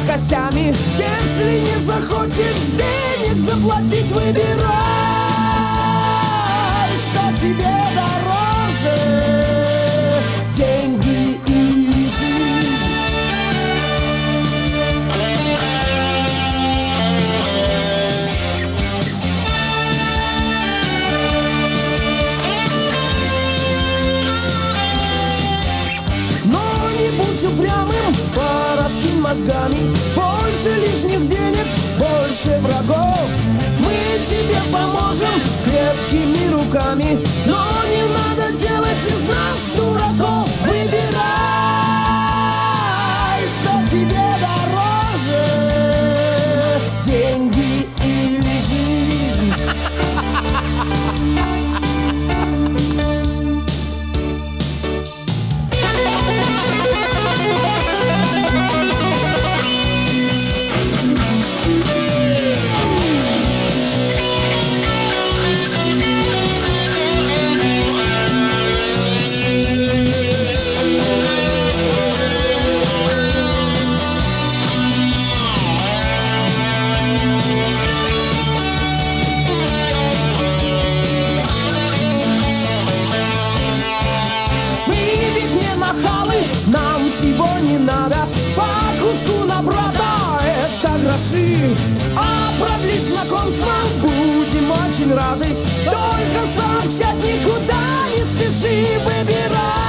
костями. Если не захочешь денег заплатить, выбирай, что тебе дороже, деньги или жизнь. Но не будь упрямым, пораскинь мозгами. Больше лишних денег, больше врагов. Мы тебе поможем крепкими руками, но не надо делать из нас дураков. Выбирай, что тебе дороже, деньги или жизнь. Нам всего не надо, по куску на брата это гроши. А продлить знакомство будем очень рады. Только сообщать никуда не спеши, выбирай.